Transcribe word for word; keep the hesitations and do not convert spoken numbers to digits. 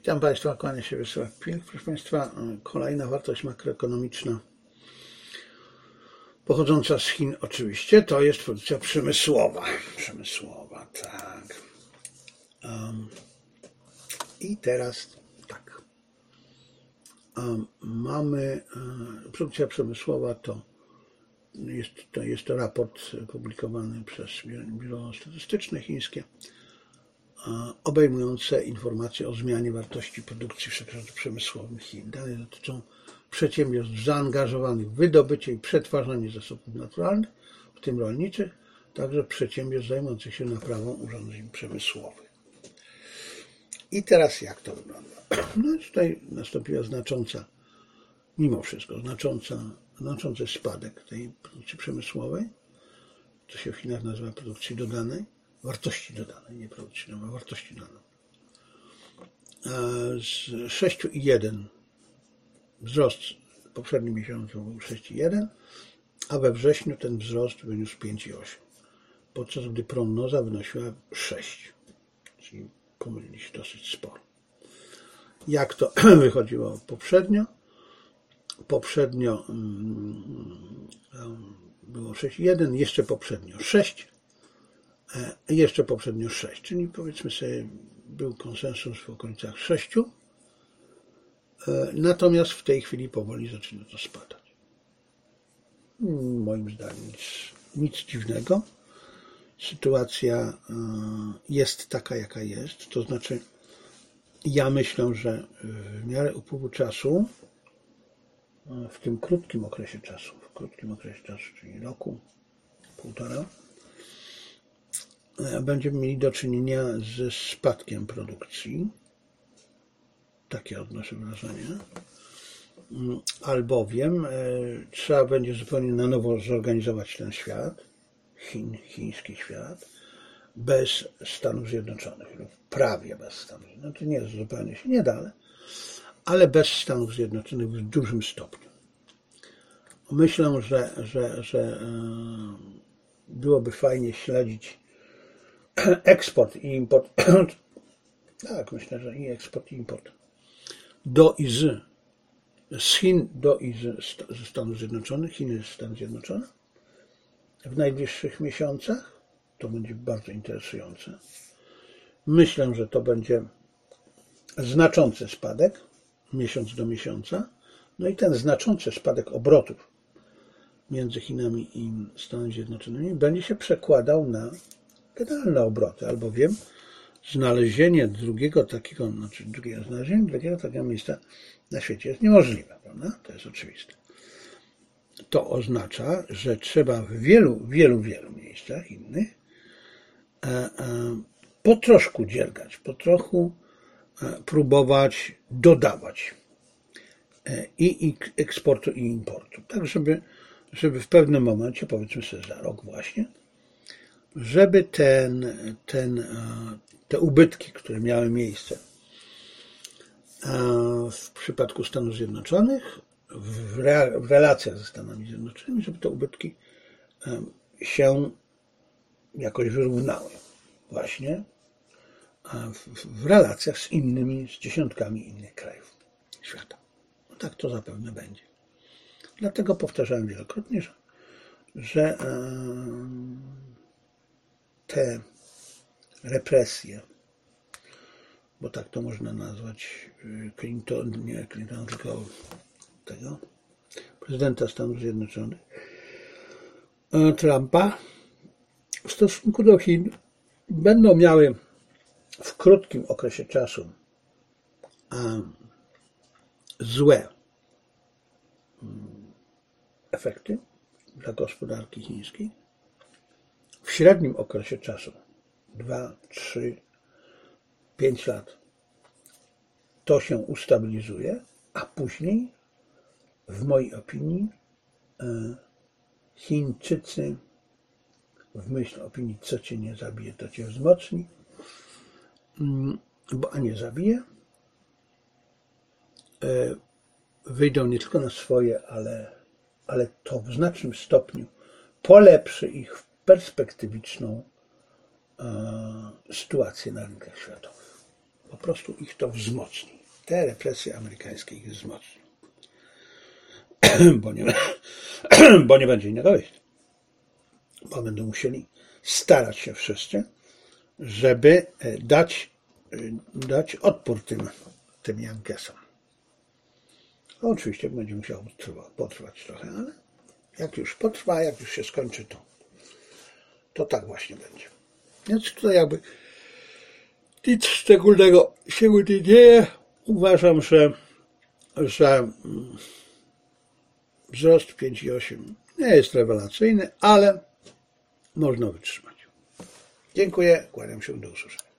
Witam Państwa, kłania się Wiesław Pilch. Proszę Państwa, kolejna wartość makroekonomiczna pochodząca z Chin oczywiście, to jest produkcja przemysłowa. Przemysłowa, tak. Um, I teraz tak. Um, mamy um, produkcja przemysłowa to jest, to jest to raport publikowany przez Biuro Statystyczne chińskie, obejmujące informacje o zmianie wartości produkcji w sektorze przemysłowym Chin. Dane dotyczą przedsiębiorstw zaangażowanych w wydobycie i przetwarzanie zasobów naturalnych, w tym rolniczych, także przedsiębiorstw zajmujących się naprawą urządzeń przemysłowych. I teraz jak to wygląda? No tutaj nastąpiła znacząca, mimo wszystko, znacząca, znaczący spadek tej produkcji przemysłowej, co się w Chinach nazywa produkcji dodanej, wartości dodanej, nie produkcji dodanej, wartości dodanej. Z sześć przecinek jeden wzrost w poprzednim miesiącu był sześć przecinek jeden, a we wrześniu ten wzrost wyniósł pięć przecinek osiem, podczas gdy prognoza wynosiła sześć, czyli pomylili się dosyć sporo. Jak to wychodziło poprzednio? Poprzednio było sześć przecinek jeden, jeszcze poprzednio sześć, jeszcze poprzednio sześć, czyli powiedzmy sobie był konsensus w okolicach sześciu, natomiast w tej chwili powoli zaczyna to spadać. Moim zdaniem nic, nic dziwnego. Sytuacja jest taka, jaka jest, to znaczy ja myślę, że w miarę upływu czasu, w tym krótkim okresie czasu, w krótkim okresie czasu, czyli roku, półtora, będziemy mieli do czynienia ze spadkiem produkcji. Takie odnoszę wrażenie. Albowiem e, trzeba będzie zupełnie na nowo zorganizować ten świat, Chin, chiński świat, bez Stanów Zjednoczonych, lub prawie bez Stanów Zjednoczonych. To nie jest zupełnie, się nie da, ale, ale bez Stanów Zjednoczonych w dużym stopniu. Myślę, że, że, że e, byłoby fajnie śledzić eksport i import, tak, myślę, że i eksport i import do i z, z Chin do i z, ze Stanów Zjednoczonych, Chiny z Stanów Zjednoczonych w najbliższych miesiącach. To będzie bardzo interesujące. Myślę, że to będzie znaczący spadek miesiąc do miesiąca, no i ten znaczący spadek obrotów między Chinami i Stanami Zjednoczonymi będzie się przekładał na generalne obroty, albowiem znalezienie drugiego takiego, znaczy drugiego, znalezienie drugiego takiego miejsca na świecie jest niemożliwe, prawda? To jest oczywiste. To oznacza, że trzeba w wielu, wielu, wielu miejscach innych e, e, po troszku dziergać, po trochu e, próbować dodawać e, i, i eksportu, i importu. Tak, żeby, żeby w pewnym momencie, powiedzmy sobie za rok właśnie, żeby ten, ten, te ubytki, które miały miejsce w przypadku Stanów Zjednoczonych, w relacjach ze Stanami Zjednoczonymi, żeby te ubytki się jakoś wyrównały właśnie w relacjach z innymi, z dziesiątkami innych krajów świata. No tak to zapewne będzie. Dlatego powtarzałem wielokrotnie, że, że te represje, bo tak to można nazwać, Clinton, nie Clinton, tylko tego prezydenta Stanów Zjednoczonych, Trumpa, w stosunku do Chin będą miały w krótkim okresie czasu złe efekty dla gospodarki chińskiej. W średnim okresie czasu, dwa, trzy, pięć lat, to się ustabilizuje, a później, w mojej opinii, Chińczycy, w myśl opinii, co cię nie zabije, to cię wzmocni, bo a nie zabije, wyjdą nie tylko na swoje, ale, ale to w znacznym stopniu polepszy ich perspektywiczną e, sytuację na rynkach światowych. Po prostu ich to wzmocni. te represje amerykańskie ich wzmocnią. bo, nie, bo nie będzie innego wyjścia. Bo będą musieli starać się wszyscy, żeby dać, dać odpór tym, tym Yankeesom. No, oczywiście będzie musiało potrwać trochę, ale jak już potrwa, jak już się skończy, to, to tak właśnie będzie. Więc tutaj jakby nic szczególnego się nie dzieje. Uważam, że, że wzrost pięć i osiem nie jest rewelacyjny, ale można wytrzymać. Dziękuję, kłaniam się, do usłyszenia.